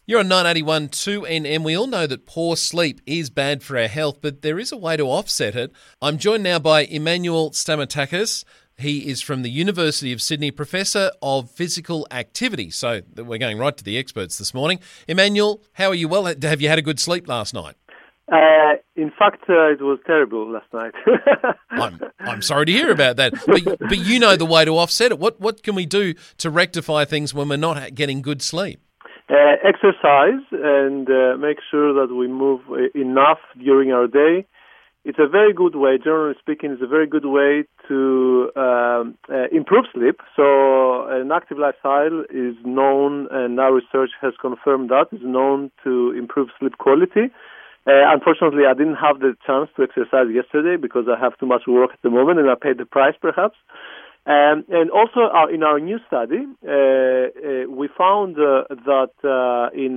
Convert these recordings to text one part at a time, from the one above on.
You're on 981 2NM. We all know that poor sleep is bad for our health, but there is a way to offset it. I'm joined now by Emmanuel Stamatakis. He is from the University of Sydney, Professor of Physical Activity. So we're going right to the experts this morning. Emmanuel, how are you? Well, have you had a good sleep last night? In fact, it was terrible last night. I'm sorry to hear about that. But you know the way to offset it. What can we do to rectify things when we're not getting good sleep? Exercise and make sure that we move enough during our day. It's a very good way, generally speaking, it's a very good way to improve sleep. So an active lifestyle is known, and our research has confirmed that, is known to improve sleep quality. Unfortunately, I didn't have the chance to exercise yesterday because I have too much work at the moment and I paid the price perhaps. And also in our new study, we found that in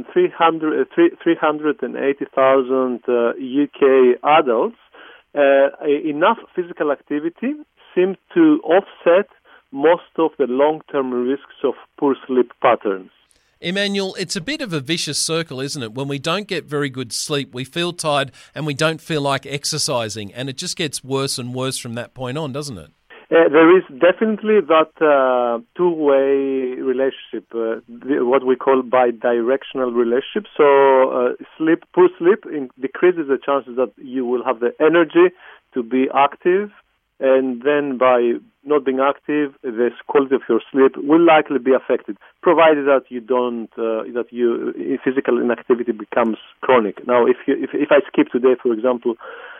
380,000 UK adults, enough physical activity seemed to offset most of the long-term risks of poor sleep patterns. Emmanuel, it's a bit of a vicious circle, isn't it? When we don't get very good sleep, we feel tired and we don't feel like exercising, and it just gets worse and worse from that point on, doesn't it? There is definitely that two-way relationship, what we call bi-directional relationship. So poor sleep decreases the chances that you will have the energy to be active, and then by not being active, the quality of your sleep will likely be affected, provided that you don't, physical inactivity becomes chronic. Now, if I skip today, for example,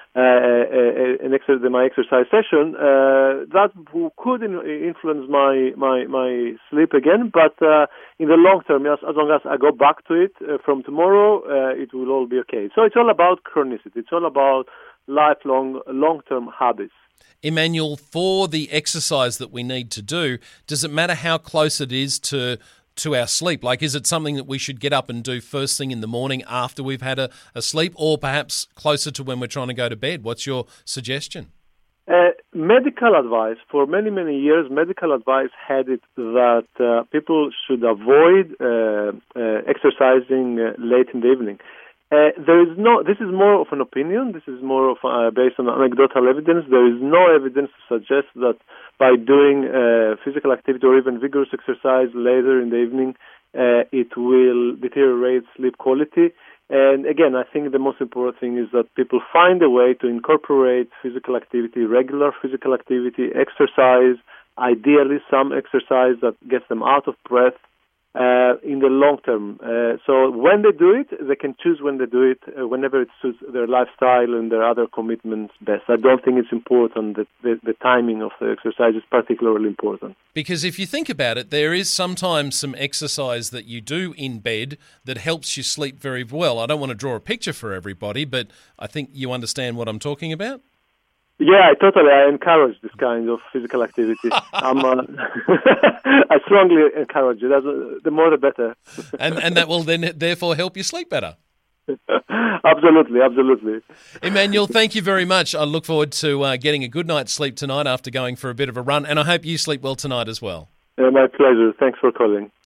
my exercise session, that could influence my sleep again. But in the long term, as long as I go back to it from tomorrow, it will all be okay. So it's all about chronicity. It's all about lifelong, long-term habits. Emmanuel, for the exercise that we need to do, does it matter how close it is to our sleep? Like, is it something that we should get up and do first thing in the morning after we've had a sleep, or perhaps closer to when we're trying to go to bed? What's your suggestion? Medical advice, for many, many years, medical advice had it that people should avoid exercising late in the evening. This is more of an opinion. This is more of based on anecdotal evidence. There is no evidence to suggest that by doing physical activity or even vigorous exercise later in the evening, it will deteriorate sleep quality. And again, I think the most important thing is that people find a way to incorporate physical activity, regular physical activity, exercise, ideally some exercise that gets them out of breath, in the long term. So when they do it, they can choose when they do it, whenever it suits their lifestyle and their other commitments best. I don't think it's important that the timing of the exercise is particularly important. Because if you think about it, there is sometimes some exercise that you do in bed that helps you sleep very well. I don't want to draw a picture for everybody, but I think you understand what I'm talking about. Yeah, totally. I encourage this kind of physical activity. I strongly encourage it. The more, the better. and that will then therefore help you sleep better. Absolutely. Emmanuel, thank you very much. I look forward to getting a good night's sleep tonight after going for a bit of a run, and I hope you sleep well tonight as well. My pleasure. Thanks for calling.